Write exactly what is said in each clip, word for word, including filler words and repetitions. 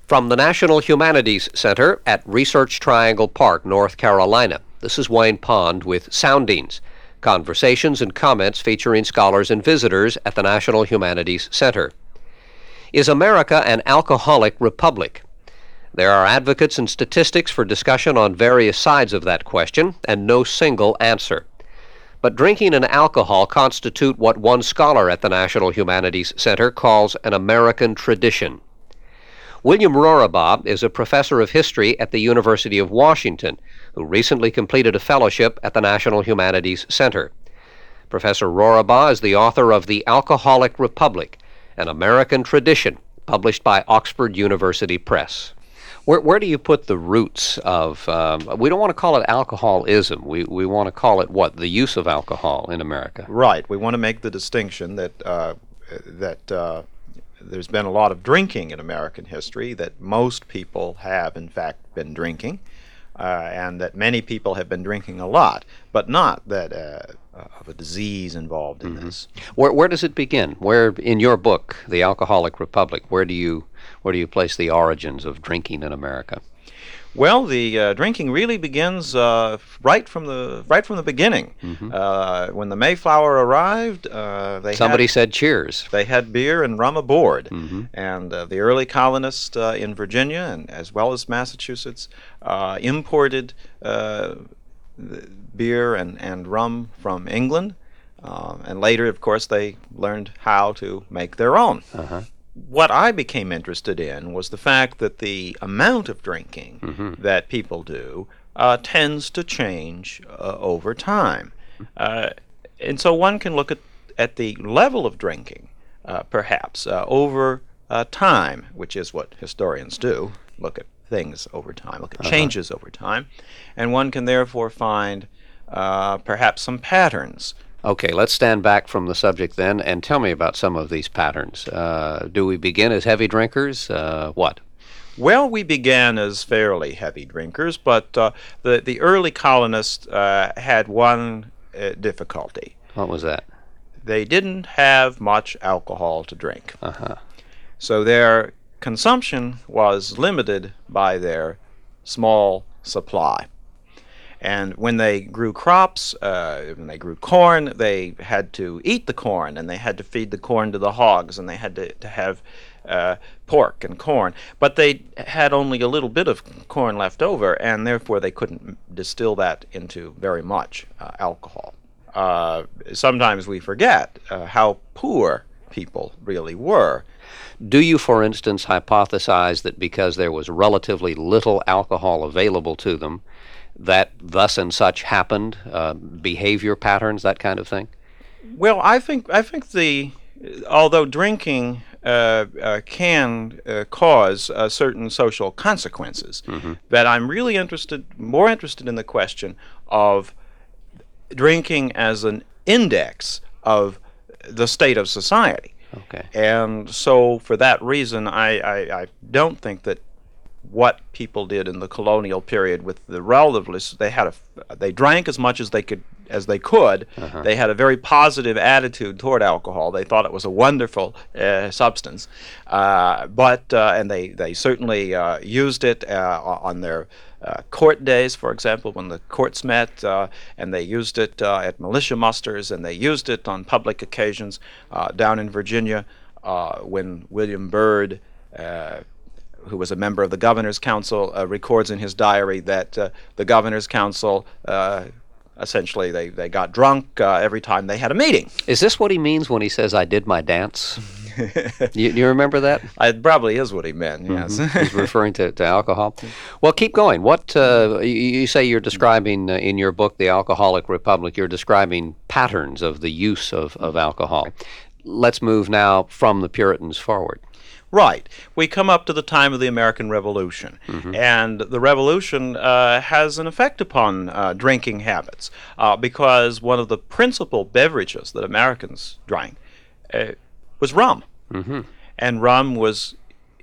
From the National Humanities Center at Research Triangle Park, North Carolina, this is Wayne Pond with Soundings, conversations and comments featuring scholars and visitors at the National Humanities Center. Is America an alcoholic republic? There are advocates and statistics for discussion on various sides of that question, and no single answer. But drinking and alcohol constitute what one scholar at the National Humanities Center calls an American tradition. William Rorabaugh is a professor of history at the University of Washington, who recently completed a fellowship at the National Humanities Center. Professor Rorabaugh is the author of The Alcoholic Republic, an American Tradition, published by Oxford University Press. Where, where do you put the roots of, um, we don't want to call it alcoholism, we, we want to call it what, the use of alcohol in America? Right. We want to make the distinction that, uh, that uh, there's been a lot of drinking in American history, that most people have, in fact, been drinking, uh, and that many people have been drinking a lot, but not that uh, of a disease involved in mm-hmm. this. Where, where does it begin? Where, in your book, The Alcoholic Republic, where do you where do you place the origins of drinking in America? Well, the uh, drinking really begins uh, right from the right from the beginning. Mm-hmm. Uh, when the Mayflower arrived, uh, they somebody had, said cheers. They had beer and rum aboard, mm-hmm. and uh, the early colonists uh, in Virginia and as well as Massachusetts uh, imported uh, beer and, and rum from England, uh, and later, of course, they learned how to make their own. Uh-huh. What I became interested in was the fact that the amount of drinking mm-hmm. that people do uh, tends to change uh, over time. Uh, and so one can look at, at the level of drinking, uh, perhaps, uh, over uh, time, which is what historians do, look at things over time, look at uh-huh. changes over time, and one can therefore find uh, perhaps some patterns. Okay, let's stand back from the subject then and tell me about some of these patterns. Uh, do we begin as heavy drinkers? Uh, what? Well, we began as fairly heavy drinkers, but uh, the, the early colonists uh, had one uh, difficulty. What was that? They didn't have much alcohol to drink. Uh-huh. So their consumption was limited by their small supply. And when they grew crops, uh, when they grew corn, they had to eat the corn, and they had to feed the corn to the hogs, and they had to, to have uh, pork and corn. But they had only a little bit of corn left over, and therefore they couldn't distill that into very much uh, alcohol. Uh, sometimes we forget uh, how poor people really were. Do you, for instance, hypothesize that because there was relatively little alcohol available to them, that thus and such happened, uh, behavior patterns, that kind of thing? Well, I think I think the although drinking uh, uh, can uh, cause uh, certain social consequences, mm-hmm. that I'm really interested, more interested in the question of drinking as an index of the state of society. Okay. And so, for that reason, I, I, I don't think that what people did in the colonial period with the relativists, they had a, they drank as much as they could as they could. Uh-huh. They had a very positive attitude toward alcohol. They thought it was a wonderful uh, substance, uh, but uh, and they they certainly uh, used it uh, on their uh, court days, for example, when the courts met, uh, and they used it uh, at militia musters, and they used it on public occasions uh, down in Virginia uh, when William Byrd, Uh, who was a member of the Governor's Council, uh, records in his diary that uh, the Governor's Council, uh, essentially, they, they got drunk uh, every time they had a meeting. Is this what he means when he says, "I did my dance"? you, you remember that? It probably is what he meant, yes. Mm-hmm. He's referring to, to alcohol. Well, keep going. What uh, you, you say you're describing uh, in your book, The Alcoholic Republic, you're describing patterns of the use of, of alcohol. Let's move now from the Puritans forward. Right. We come up to the time of the American Revolution, mm-hmm. and the Revolution uh, has an effect upon uh, drinking habits uh, because one of the principal beverages that Americans drank uh, was rum, mm-hmm. and rum was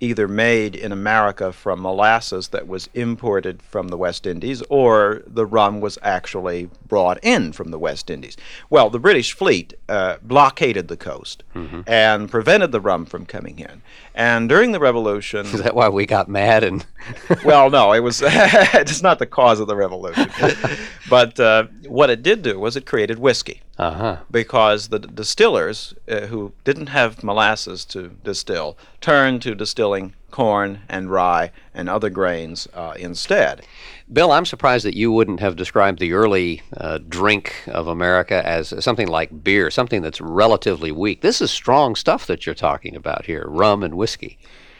either made in America from molasses that was imported from the West Indies, or the rum was actually brought in from the West Indies. Well, the British fleet uh, blockaded the coast mm-hmm. and prevented the rum from coming in. And during the Revolution... Is that why we got mad? And well, no, it was it's not the cause of the Revolution. But uh, what it did do was it created whiskey. Uh-huh. Because the distillers uh, who didn't have molasses to distill turned to distilling corn and rye and other grains uh, instead. Bill, I'm surprised that you wouldn't have described the early uh, drink of America as something like beer, something that's relatively weak. This is strong stuff that you're talking about here, rum and whiskey.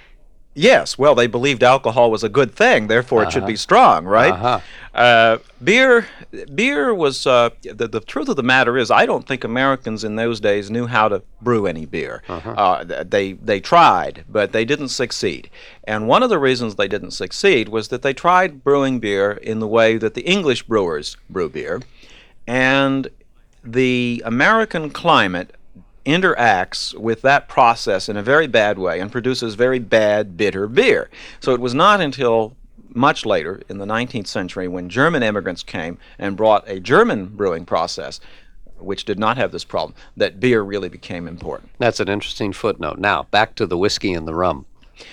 Yes, well, they believed alcohol was a good thing, therefore uh-huh. it should be strong, right? Uh-huh. Uh, beer, beer was, uh, the, the truth of the matter is, I don't think Americans in those days knew how to brew any beer. Uh-huh. Uh, they, they tried, but they didn't succeed. And one of the reasons they didn't succeed was that they tried brewing beer in the way that the English brewers brew beer, and the American climate interacts with that process in a very bad way and produces very bad, bitter beer. So it was not until much later in the nineteenth century when German immigrants came and brought a German brewing process, which did not have this problem, that beer really became important. That's an interesting footnote. Now, back to the whiskey and the rum.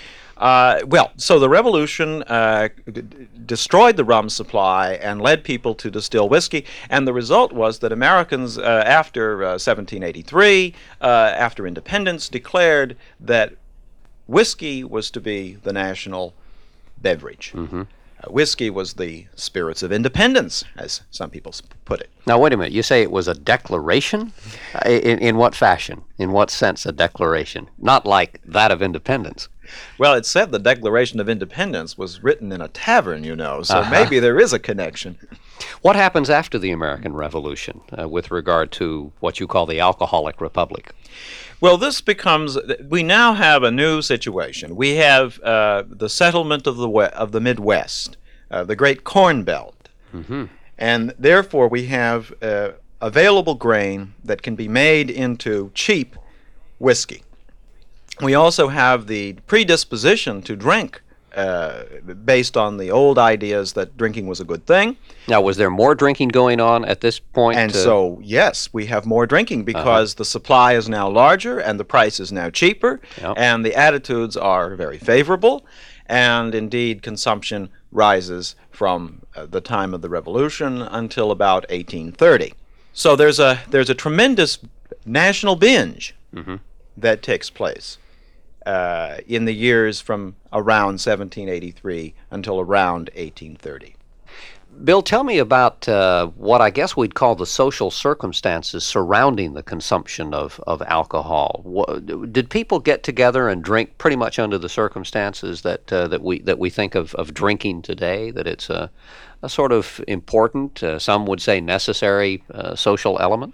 Uh, well, so the Revolution uh, d- destroyed the rum supply and led people to distill whiskey, and the result was that Americans, uh, after uh, seventeen eighty-three, uh, after independence, declared that whiskey was to be the national beverage. Mm-hmm. Uh, whiskey was the spirits of independence, as some people put it. Now, wait a minute. You say it was a declaration? In, in what fashion? In what sense a declaration? Not like that of independence. Well, it said the Declaration of Independence was written in a tavern, you know, so uh-huh. maybe there is a connection. What happens after the American Revolution uh, with regard to what you call the alcoholic republic? Well, this becomes, we now have a new situation. We have uh, the settlement of the we- of the Midwest, uh, the Great Corn Belt, mm-hmm. and therefore we have uh, available grain that can be made into cheap whiskey. We also have the predisposition to drink uh, based on the old ideas that drinking was a good thing. Now, was there more drinking going on at this point? And uh, so, yes, we have more drinking because uh-huh. the supply is now larger and the price is now cheaper, yep. and the attitudes are very favorable, and indeed consumption rises from uh, the time of the Revolution until about eighteen thirty. So there's a, there's a tremendous national binge mm-hmm. that takes place. Uh, in the years from around seventeen eighty-three until around eighteen thirty. Bill, tell me about uh, what I guess we'd call the social circumstances surrounding the consumption of, of alcohol. What, did people get together and drink pretty much under the circumstances that uh, that we that we think of, of drinking today? That it's a, a sort of important, uh, some would say necessary uh, social element?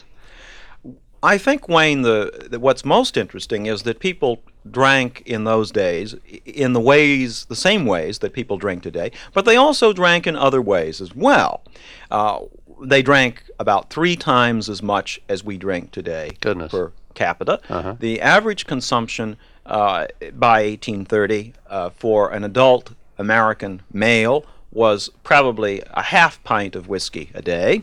I think, Wayne, the, the what's most interesting is that people drank in those days in the ways, the same ways that people drink today, but they also drank in other ways as well. Uh, they drank about three times as much as we drink today Goodness. per capita. Uh-huh. The average consumption uh, by eighteen thirty uh, for an adult American male was probably a half pint of whiskey a day.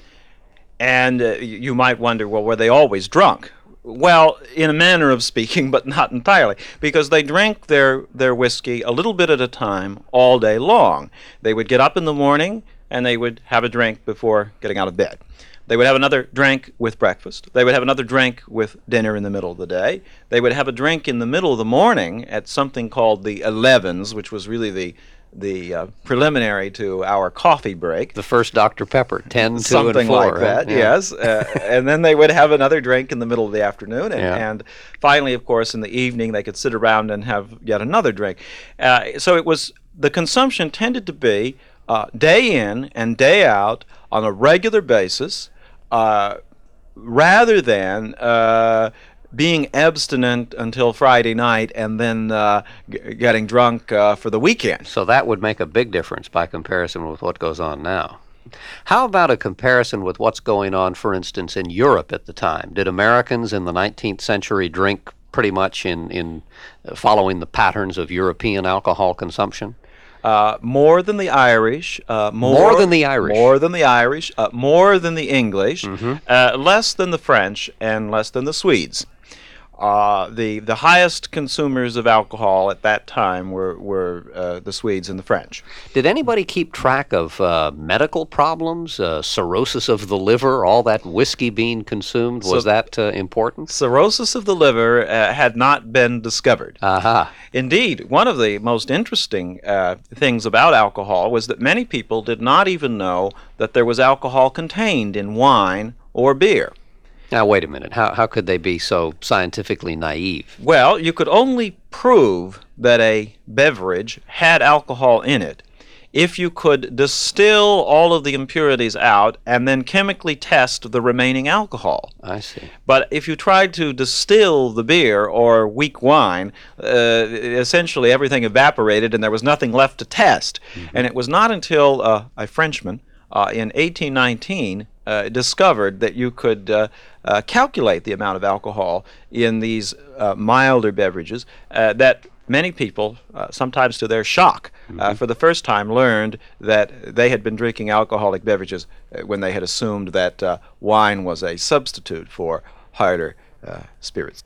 And uh, you might wonder, well, were they always drunk? Well, in a manner of speaking, but not entirely, because they drank their, their whiskey a little bit at a time all day long. They would get up in the morning and they would have a drink before getting out of bed. They would have another drink with breakfast. They would have another drink with dinner in the middle of the day. They would have a drink in the middle of the morning at something called the elevens, which was really the the uh, preliminary to our coffee break. The first Doctor Pepper, ten, two, Something and four. like that, right? Yeah. yes. Uh, and then they would have another drink in the middle of the afternoon. And, Yeah. and finally, of course, in the evening, they could sit around and have yet another drink. Uh, so it was, the consumption tended to be uh, day in and day out on a regular basis, uh, rather than uh, being abstinent until Friday night and then uh, g- getting drunk uh, for the weekend. So that would make a big difference by comparison with what goes on now. How about a comparison with what's going on, for instance, in Europe at the time? Did Americans in the nineteenth century drink pretty much in, in following the patterns of European alcohol consumption? Uh, more than the Irish, uh, more, More than the Irish. more than the Irish, uh, more than the English, Mm-hmm. uh, less than the French, and less than the Swedes. Uh, the the highest consumers of alcohol at that time were were uh, the Swedes and the French. Did anybody keep track of uh, medical problems, uh, cirrhosis of the liver, all that whiskey being consumed? Was So- that uh, important? Cirrhosis of the liver uh, had not been discovered. Aha. Indeed, one of the most interesting uh, things about alcohol was that many people did not even know that there was alcohol contained in wine or beer. Now, wait a minute. How, how could they be so scientifically naive? Well, you could only prove that a beverage had alcohol in it if you could distill all of the impurities out and then chemically test the remaining alcohol. I see. But if you tried to distill the beer or weak wine, uh, essentially everything evaporated and there was nothing left to test. Mm-hmm. And it was not until uh, a Frenchman uh, in eighteen nineteen uh, discovered that you could uh, uh, calculate the amount of alcohol in these uh, milder beverages uh, that many people, uh, sometimes to their shock, uh, for the first time learned that they had been drinking alcoholic beverages uh, when they had assumed that uh, wine was a substitute for harder uh, spirits.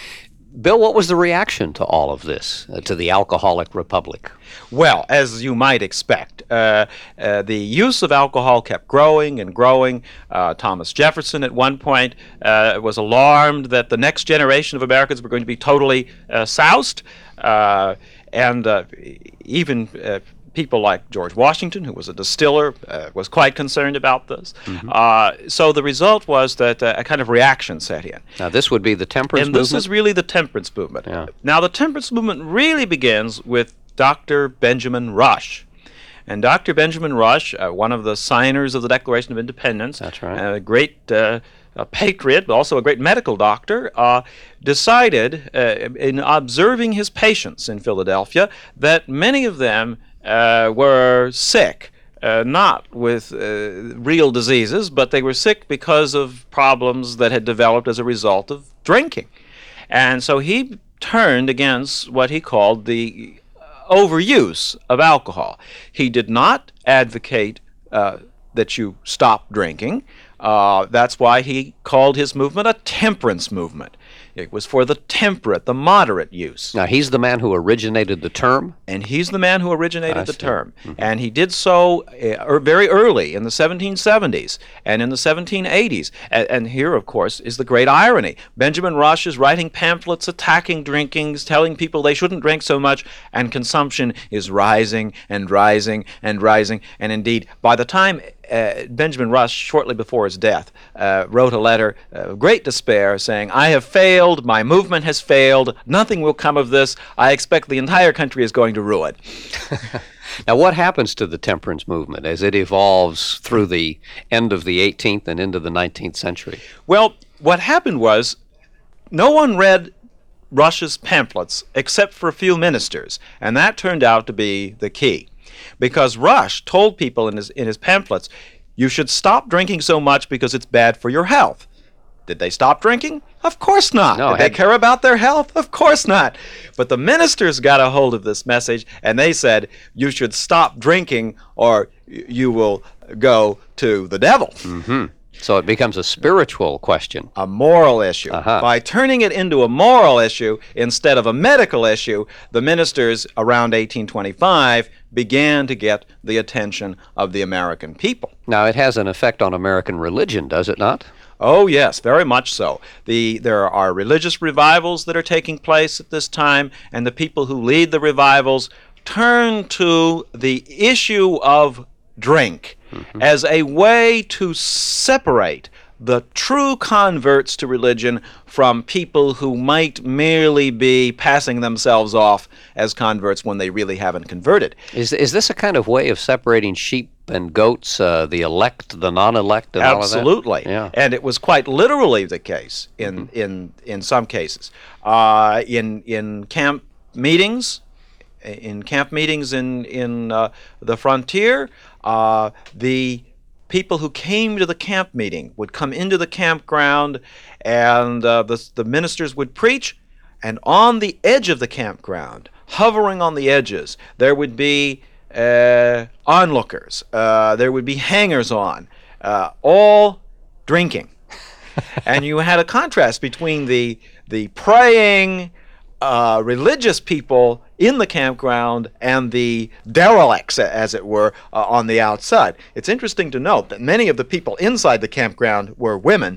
Bill, what was the reaction to all of this, uh, to the alcoholic republic? Well, as you might expect, uh, uh, the use of alcohol kept growing and growing. Uh, Thomas Jefferson at one point uh, was alarmed that the next generation of Americans were going to be totally uh, soused. Uh, and uh, even uh, people like George Washington, who was a distiller, uh, was quite concerned about this. Mm-hmm. Uh, so the result was that uh, a kind of reaction set in. Now, this would be the temperance And this movement? is really the temperance movement. Yeah. Now, the temperance movement really begins with Doctor Benjamin Rush. And Doctor Benjamin Rush, uh, one of the signers of the Declaration of Independence, That's right. a great uh, a patriot, but also a great medical doctor, uh, decided, uh, in observing his patients in Philadelphia, that many of them uh, were sick. Uh, not with uh, real diseases, but they were sick because of problems that had developed as a result of drinking. And so he turned against what he called the overuse of alcohol. He did not advocate uh, that you stop drinking. Uh, that's why he called his movement a temperance movement. It was for the temperate, the moderate use. Now, he's the man who originated the term? And he's the man who originated I the see. term. And he did so uh, er, very early in the seventeen seventies and in the seventeen eighties. And, and here, of course, is the great irony. Benjamin Rush is writing pamphlets attacking drinking, telling people they shouldn't drink so much, and consumption is rising and rising and rising. And indeed, by the time Uh, Benjamin Rush, shortly before his death, uh, wrote a letter of great despair saying, "I have failed, my movement has failed, nothing will come of this, I expect the entire country is going to ruin." Now, what happens to the temperance movement as it evolves through the end of the eighteenth and into the nineteenth century? Well, what happened was no one read Rush's pamphlets except for a few ministers, and that turned out to be the key. Because Rush told people in his, in his pamphlets, you should stop drinking so much because it's bad for your health. Did they stop drinking? Of course not. No, Did they had- care about their health? Of course not. But the ministers got a hold of this message, and they said, you should stop drinking or y- you will go to the devil. Hmm. So it becomes a spiritual question. A moral issue. Uh-huh. By turning it into a moral issue instead of a medical issue, the ministers around eighteen twenty-five began to get the attention of the American people. Now, it has an effect on American religion, does it not? Oh yes, very much so. The there are religious revivals that are taking place at this time, and the people who lead the revivals turn to the issue of drink as a way to separate the true converts to religion from people who might merely be passing themselves off as converts when they really haven't converted. Is, is this a kind of way of separating sheep and goats, uh, the elect, the non-elect, and all of that? Absolutely. Yeah. And it was quite literally the case in Mm-hmm. in in some cases. Uh, in in camp meetings, in camp meetings in in uh, the frontier, uh, the people who came to the camp meeting would come into the campground, and uh, the the ministers would preach, And on the edge of the campground, hovering on the edges, there would be uh, onlookers, uh, there would be hangers-on, uh, all drinking. And you had a contrast between the the praying, uh, religious people in the campground and the derelicts, as it were, uh, on the outside. It's interesting to note that many of the people inside the campground were women,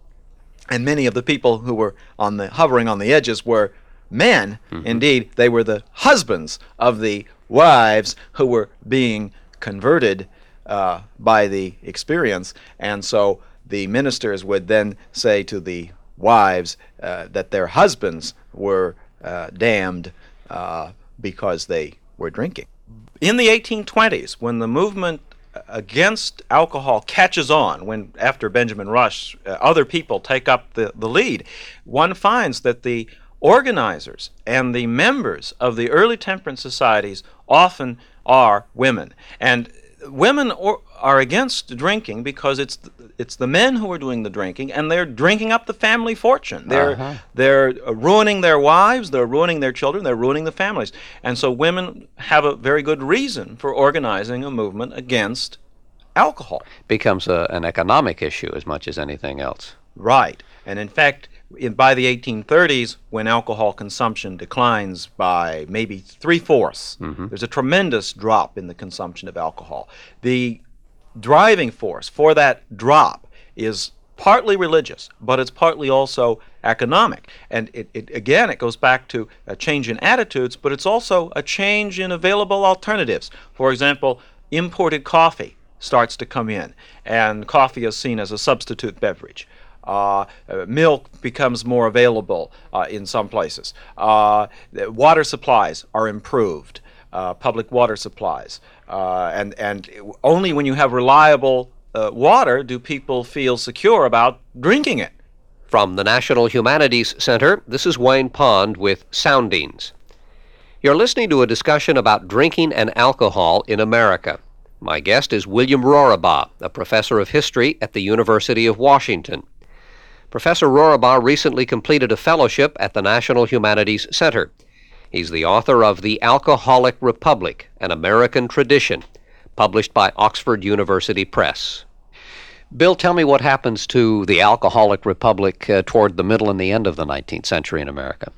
and many of the people who were on the hovering on the edges were men. Mm-hmm. Indeed, they were the husbands of the wives who were being converted uh, by the experience, and so the ministers would then say to the wives uh, that their husbands were uh, damned uh, because they were drinking. In the eighteen twenties, when the movement against alcohol catches on, when after Benjamin Rush, uh, other people take up the, the lead, one finds that the organizers and the members of the early temperance societies often are women. And women or, are against drinking because it's the, it's the men who are doing the drinking, and they're drinking up the family fortune. They're uh-huh. they're ruining their wives, they're ruining their children, they're ruining the families. And so women have a very good reason for organizing a movement against alcohol. Becomes a, an economic issue as much as anything else. Right. And in fact, in, by the eighteen thirties, when alcohol consumption declines by maybe three-fourths, mm-hmm. there's a tremendous drop in the consumption of alcohol. The driving force for that drop is partly religious, but it's partly also economic. And it, it again, it goes back to a change in attitudes, but it's also a change in available alternatives. For example, imported coffee starts to come in, and coffee is seen as a substitute beverage. Uh, uh, milk becomes more available uh, in some places. Uh, water supplies are improved, uh, public water supplies. Uh, and, and only when you have reliable uh, water do people feel secure about drinking it. From the National Humanities Center, this is Wayne Pond with Soundings. You're listening to a discussion about drinking and alcohol in America. My guest is William Rorabaugh, a professor of history at the University of Washington. Professor Rorabaugh recently completed a fellowship at the National Humanities Center. He's the author of The Alcoholic Republic, An American Tradition, published by Oxford University Press. Bill, tell me what happens to the Alcoholic Republic uh, toward the middle and the end of the nineteenth century in America.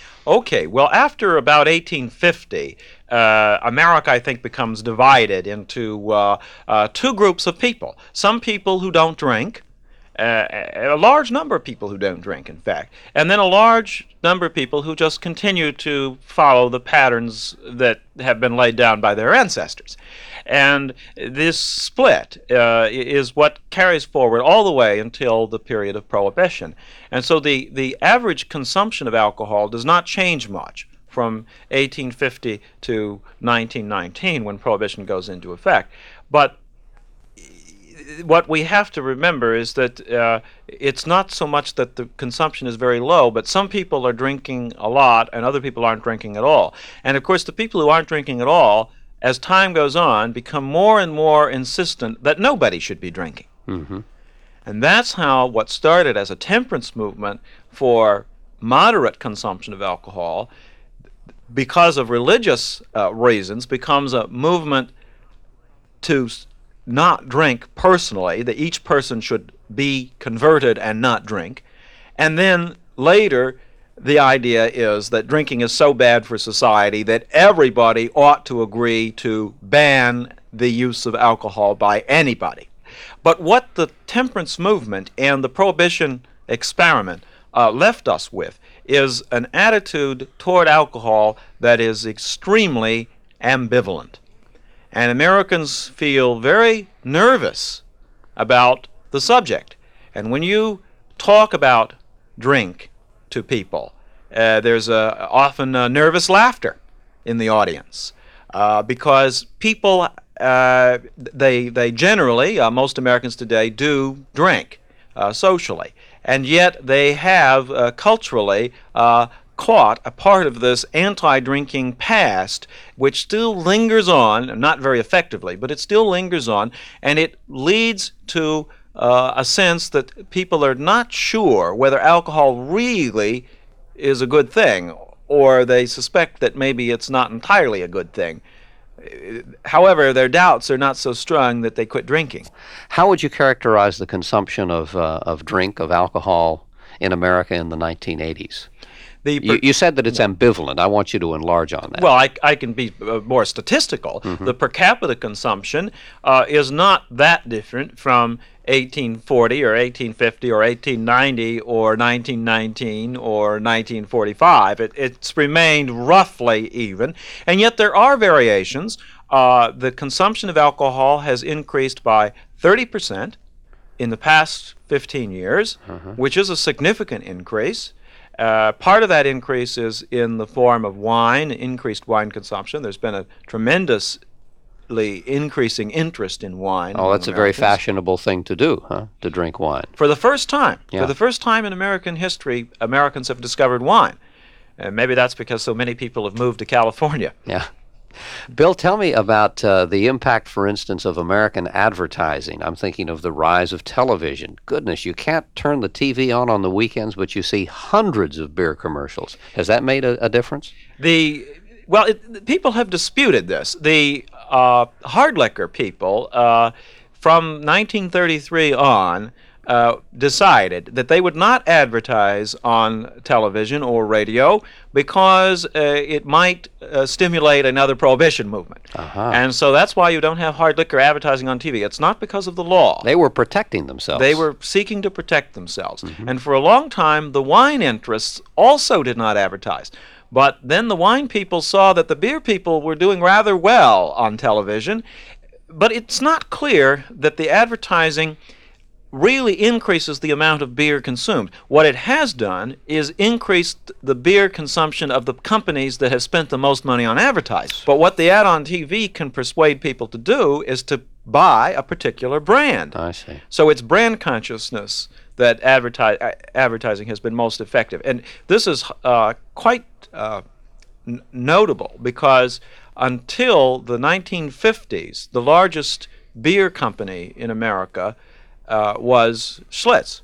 Okay, well, after about eighteen fifty, uh, America, I think, becomes divided into uh, uh, two groups of people. Some people who don't drink, Uh, a large number of people who don't drink, in fact, and then a large number of people who just continue to follow the patterns that have been laid down by their ancestors. And this split uh, is what carries forward all the way until the period of Prohibition. And so the, the average consumption of alcohol does not change much from eighteen fifty to nineteen nineteen, when Prohibition goes into effect. But what we have to remember is that uh, it's not so much that the consumption is very low, but some people are drinking a lot and other people aren't drinking at all. And of course, the people who aren't drinking at all, as time goes on, become more and more insistent that nobody should be drinking. Mm-hmm. And that's how what started as a temperance movement for moderate consumption of alcohol, because of religious uh, reasons, becomes a movement to not drink personally, that each person should be converted and not drink. And then later, the idea is that drinking is so bad for society that everybody ought to agree to ban the use of alcohol by anybody. But what the temperance movement and the Prohibition experiment uh, left us with is an attitude toward alcohol that is extremely ambivalent. And Americans feel very nervous about the subject. And when you talk about drink to people, uh, there's a, often a nervous laughter in the audience uh, because people, uh, they, they generally, uh, most Americans today, do drink uh, socially. And yet they have uh, culturally uh, caught a part of this anti-drinking past, which still lingers on, not very effectively, but it still lingers on, and it leads to uh, a sense that people are not sure whether alcohol really is a good thing, or they suspect that maybe it's not entirely a good thing. However, their doubts are not so strong that they quit drinking. How would you characterize the consumption of uh, of drink, of alcohol in America in the nineteen eighties? The per- You, you said that it's ambivalent. I want you to enlarge on that. Well, I, I can be uh, more statistical. Mm-hmm. The per capita consumption uh, is not that different from eighteen forty or eighteen fifty or eighteen ninety or nineteen nineteen or nineteen forty-five. It, it's remained roughly even, and yet there are variations. Uh, the consumption of alcohol has increased by thirty percent in the past fifteen years, Uh-huh. which is a significant increase. Uh, part of that increase is in the form of wine, increased wine consumption. There's been a tremendously increasing interest in wine. Oh, among that's a very Americans. fashionable thing to do, huh? To drink wine. For the first time, Yeah. for the first time in American history, Americans have discovered wine. And maybe that's because so many people have moved to California. Yeah. Bill, tell me about uh, the impact, for instance, of American advertising. I'm thinking of the rise of television. Goodness, you can't turn the T V on on the weekends, but you see hundreds of beer commercials. Has that made a, a difference? The well, it, people have disputed this. The uh, hard liquor people, uh, from nineteen thirty-three on, uh, decided that they would not advertise on television or radio because uh, it might uh, stimulate another prohibition movement. Uh-huh. And so that's why you don't have hard liquor advertising on T V. It's not because of the law. They were protecting themselves. They were seeking to protect themselves. And for a long time, the wine interests also did not advertise. But then the wine people saw that the beer people were doing rather well on television. But it's not clear that the advertising really increases the amount of beer consumed. What it has done is increased the beer consumption of the companies that have spent the most money on advertising. But what the ad on T V can persuade people to do is to buy a particular brand. I see. So it's brand consciousness that advertise, uh, advertising has been most effective. And this is uh, quite uh, n- notable because until the nineteen fifties, the largest beer company in America uh, was Schlitz.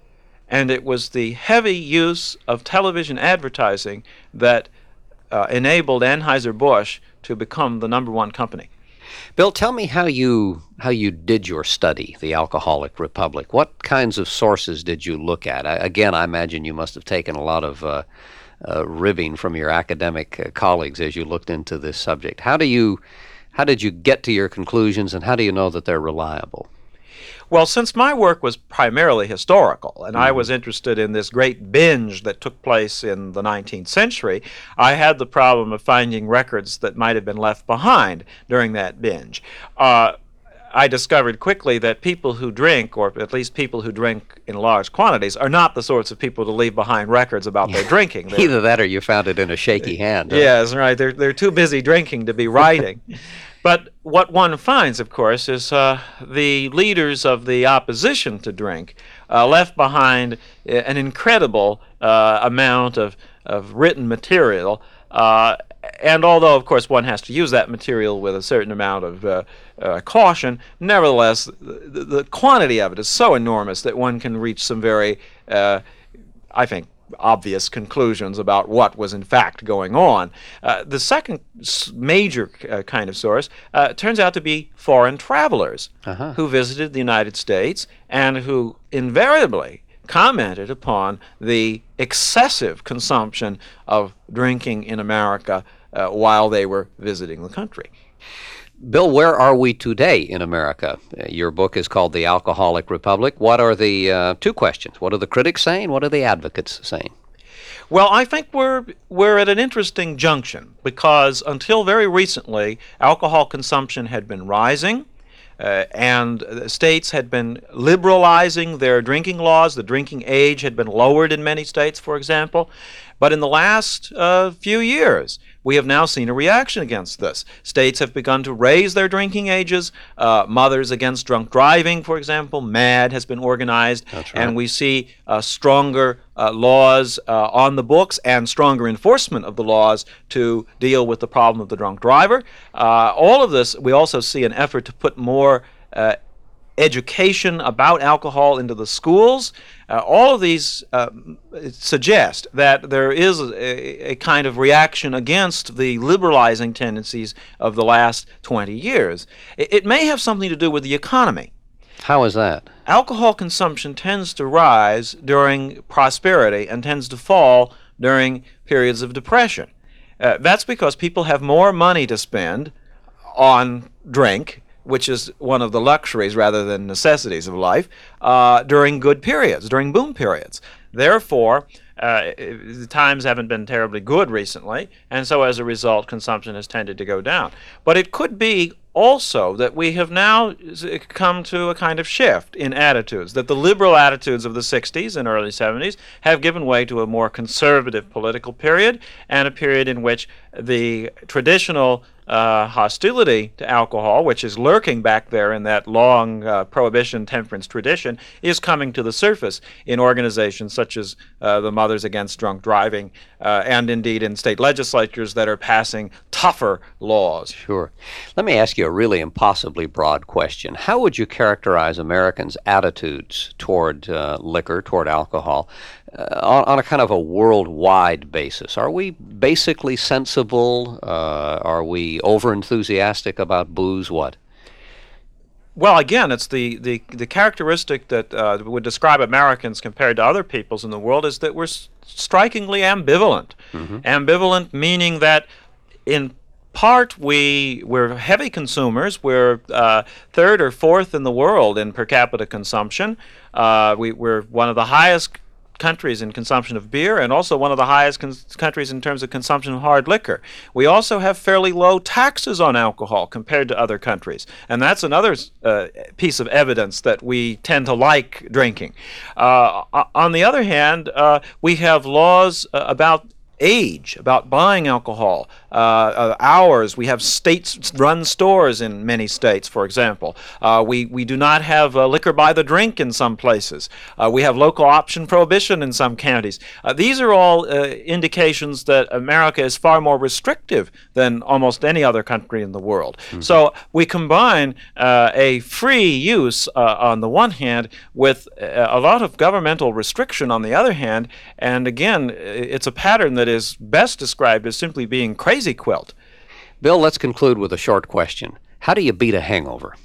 And it was the heavy use of television advertising that uh, enabled Anheuser-Busch to become the number one company. Bill, tell me how you how you did your study, The Alcoholic Republic. What kinds of sources did you look at? I, again, I imagine you must have taken a lot of uh, uh, ribbing from your academic uh, colleagues as you looked into this subject. How do you how did you get to your conclusions, and how do you know that they're reliable? Well, since my work was primarily historical, and I was interested in this great binge that took place in the nineteenth century, I had the problem of finding records that might have been left behind during that binge. Uh, I discovered quickly that people who drink, or at least people who drink in large quantities, are not the sorts of people to leave behind records about their drinking. They're- Either that or you found it in a shaky hand. huh? Yes, right. They're, they're too busy drinking to be writing. But what one finds, of course, is uh, the leaders of the opposition to drink uh, left behind uh, an incredible uh, amount of, of written material. Uh, and although, of course, one has to use that material with a certain amount of uh, uh, caution, nevertheless, the, the quantity of it is so enormous that one can reach some very, uh, I think, obvious conclusions about what was in fact going on. Uh, the second s- major uh, kind of source uh, turns out to be foreign travelers Uh-huh. who visited the United States and who invariably commented upon the excessive consumption of drinking in America uh, while they were visiting the country. Bill, where are we today in America? Uh, Your book is called The Alcoholic Republic. What are the uh, two questions? What are the critics saying? What are the advocates saying? Well, I think we're we're at an interesting junction because until very recently, alcohol consumption had been rising, uh, and the states had been liberalizing their drinking laws. The drinking age had been lowered in many states, for example. But in the last uh, few years, we have now seen a reaction against this. States have begun to raise their drinking ages. Uh, Mothers Against Drunk Driving, for example, MAD has been organized. That's right. And we see uh, stronger uh, laws uh, on the books and stronger enforcement of the laws to deal with the problem of the drunk driver. Uh, all of this, we also see an effort to put more uh, education about alcohol into the schools. Uh, all of these uh, suggest that there is a, a kind of reaction against the liberalizing tendencies of the last twenty years. It, it may have something to do with the economy. How is that? Alcohol consumption tends to rise during prosperity and tends to fall during periods of depression. Uh, that's because people have more money to spend on drink, which is one of the luxuries rather than necessities of life, uh, during good periods, during boom periods. Therefore, uh, the times haven't been terribly good recently, and so as a result, consumption has tended to go down. But it could be also that we have now come to a kind of shift in attitudes, that the liberal attitudes of the sixties and early seventies have given way to a more conservative political period, and a period in which the traditional uh, hostility to alcohol, which is lurking back there in that long uh, prohibition temperance tradition, is coming to the surface in organizations such as uh, the Mothers Against Drunk Driving, uh, and indeed in state legislatures that are passing tougher laws. Sure. Let me ask you a really impossibly broad question. How would you characterize Americans' attitudes toward uh, liquor, toward alcohol, uh, on, on a kind of a worldwide basis? Are we basically sensible? Uh, are we over-enthusiastic about booze? What? Well, again, it's the, the, the characteristic that uh, would describe Americans compared to other peoples in the world is that we're s- strikingly ambivalent. Mm-hmm. Ambivalent meaning that in part we, we're heavy consumers. We're uh, third or fourth in the world in per capita consumption. Uh, we, we're one of the highest countries in consumption of beer, and also one of the highest con- countries in terms of consumption of hard liquor. We also have fairly low taxes on alcohol compared to other countries, and that's another uh, piece of evidence that we tend to like drinking. Uh, on the other hand, uh, we have laws uh, about age, about buying alcohol, uh, uh, hours. We have state-run stores in many states, for example. Uh, we, we do not have uh, liquor by the drink in some places. Uh, we have local option prohibition in some counties. Uh, these are all uh, indications that America is far more restrictive than almost any other country in the world. Mm-hmm. So we combine uh, a free use uh, on the one hand with a lot of governmental restriction on the other hand, and again, it's a pattern that is best described as simply being crazy quilt. Bill, let's conclude with a short question. How do you beat a hangover?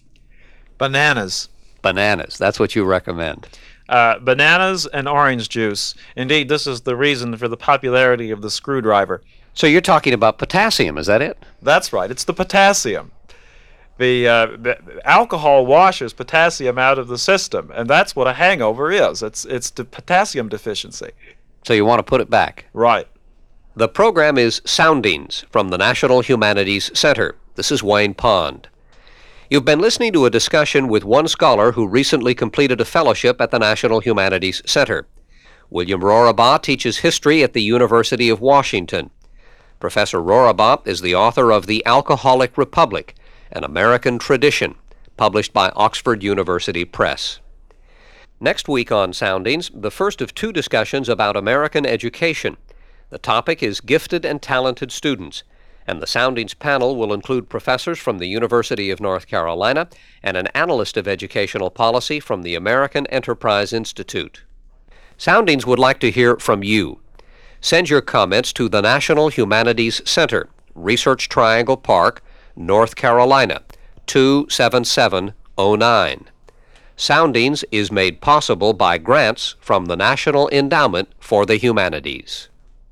Bananas. Bananas. That's what you recommend. Uh, bananas and orange juice. Indeed, this is the reason for the popularity of the screwdriver. So you're talking about potassium, is that it? That's right. It's the potassium. The, uh, the alcohol washes potassium out of the system, and that's what a hangover is. It's, it's the potassium deficiency. So you want to put it back? Right. The program is Soundings from the National Humanities Center. This is Wayne Pond. You've been listening to a discussion with one scholar who recently completed a fellowship at the National Humanities Center. William Rorabaugh teaches history at the University of Washington. Professor Rorabaugh is the author of The Alcoholic Republic, An American Tradition, published by Oxford University Press. Next week on Soundings, the first of two discussions about American education. The topic is gifted and talented students, and the Soundings panel will include professors from the University of North Carolina and an analyst of educational policy from the American Enterprise Institute. Soundings would like to hear from you. Send your comments to the National Humanities Center, Research Triangle Park, North Carolina, two seven seven oh nine. Soundings is made possible by grants from the National Endowment for the Humanities.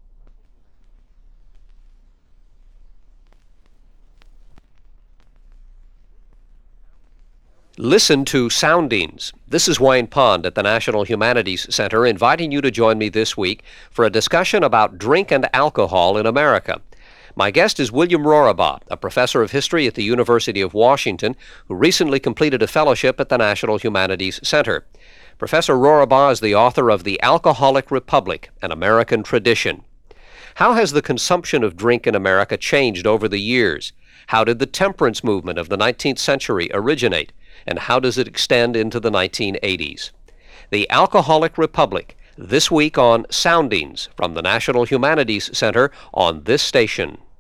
Listen to Soundings. This is Wayne Pond at the National Humanities Center, inviting you to join me this week for a discussion about drink and alcohol in America. My guest is William Rorabaugh, a professor of history at the University of Washington, who recently completed a fellowship at the National Humanities Center. Professor Rorabaugh is the author of The Alcoholic Republic, An American Tradition. How has the consumption of drink in America changed over the years? How did the temperance movement of the nineteenth century originate? And how does it extend into the nineteen eighties? The Alcoholic Republic, this week on Soundings from the National Humanities Center on this station.